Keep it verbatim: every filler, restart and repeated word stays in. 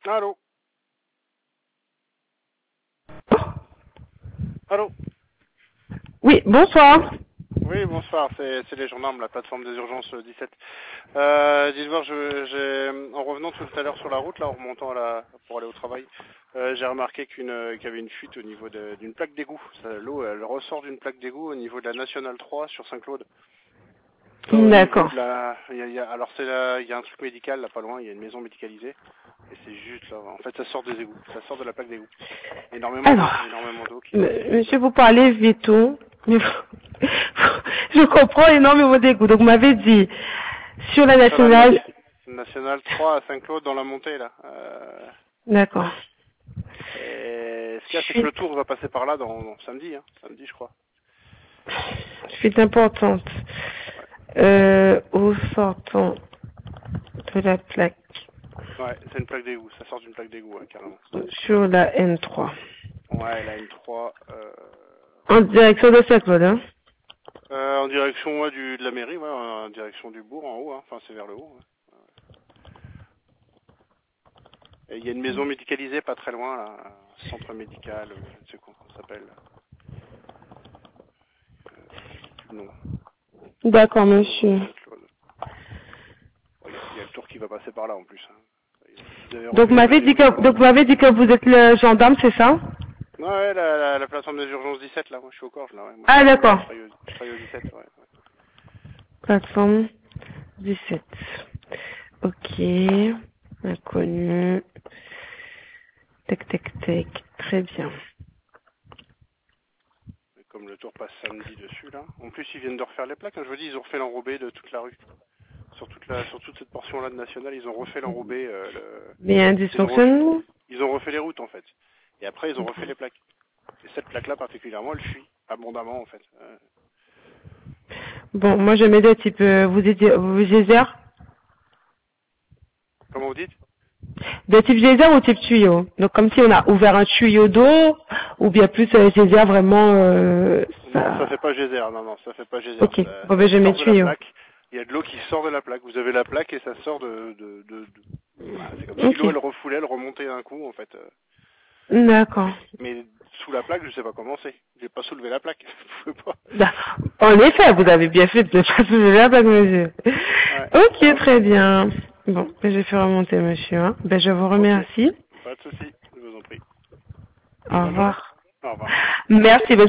Allô? Allô? Oui, bonsoir. Oui, bonsoir, c'est c'est les gendarmes, la plateforme des urgences euh, dix-sept. Euh, dites voir, je, j'ai, en revenant tout à l'heure sur la route, là, en remontant à la, pour aller au travail, euh, j'ai remarqué qu'une, euh, qu'il y avait une fuite au niveau de- d'une plaque d'égout. Ça, l'eau, elle ressort d'une plaque d'égout au niveau de la Nationale trois sur Saint-Claude. Euh, au niveau D'accord. de la, il y a, il y a- alors c'est là, il y a un truc médical là pas loin, il y a une maison médicalisée, et c'est juste là. En fait, ça sort des égouts, ça sort de la plaque d'égout. Énormément d'eau, Alors, énormément d'eau qui, m- qui monsieur, coule. vous parlez vite, tout, mais je comprends énormément des goûts. Donc, vous m'avez dit, sur la Sur la nationale, nation- Nationale trois à Saint-Claude dans la montée là. Euh, d'accord. et ce qu'il y a, c'est que le Fuite, tour va passer par là dans, dans samedi, hein, samedi je crois. fuite importante. Ouais, Euh, au sortant de la plaque ouais, c'est une plaque d'égout, ça sort d'une plaque d'égout, ouais, carrément. sur la N trois. Ouais, la N trois, euh, En direction de Saint-Claude, hein? euh, en direction ouais, du, de la mairie, ouais, en direction du bourg en haut, hein, enfin c'est vers le haut. Ouais. Et il y a une maison médicalisée pas très loin, là, un centre médical, euh, je ne sais quoi comment ça s'appelle. Euh, j'ai plus le nom. D'accord, Bourg monsieur. Saint-Claude. Bon, il y, a il y a le tour qui va passer par là en plus. Hein. Vous avez Donc, vous refait, vous m'avez avez dit vu que, là. donc, vous m'avez dit que vous êtes le gendarme, c'est ça? Ouais, la, la, la plateforme des urgences dix-sept là, moi je suis au Corge là, ouais. Moi je Ah, travaille, d'accord. je travaille, au, je travaille au dix-sept, ouais. ouais. Plateforme dix-sept. Ok. Inconnu. Tac, tac, tac. Très bien. Et comme le tour passe samedi dessus là. En plus ils viennent de refaire les plaques, hein. Je vous dis, ils ont refait l'enrobé de toute la rue. Sur toute la, sur toute cette portion là de National, ils ont refait l'enrobé, euh, le... Mais il y a un ils ont refait, dysfonctionnement? ils ont refait les routes en fait. Et après ils ont refait les plaques. Et cette plaque là particulièrement, elle fuit abondamment en fait. Euh, Bon, moi je mets des types, euh, vous êtes, vous geyser? comment vous dites? De type geyser ou type tuyau? Donc comme si on a ouvert un tuyau d'eau, ou bien plus euh, geyser vraiment, euh, Non, ça ça... fait pas geyser, non, non, ça fait pas geyser. Ok. Ça, Bon ça ben je mets sort de la tuyau. plaque. Il y a de l'eau qui sort de la plaque. Vous avez la plaque et ça sort de... de, de, de... Bah, c'est comme si Ok. l'eau, elle refoulait, elle remontait d'un coup, en fait. Euh, D'accord. Mais sous la plaque, je sais pas comment c'est. J'ai pas soulevé la plaque. Je peux pas. D'accord. En effet, vous avez bien fait de ne pas soulever la bague, monsieur. Ouais. Ok, très bien. Bon, ben, je vais faire remonter, monsieur. hein. Ben, je vous Ok. remercie. Pas de souci. Je vous en prie. Au Bonne journée. revoir. Au revoir. Merci.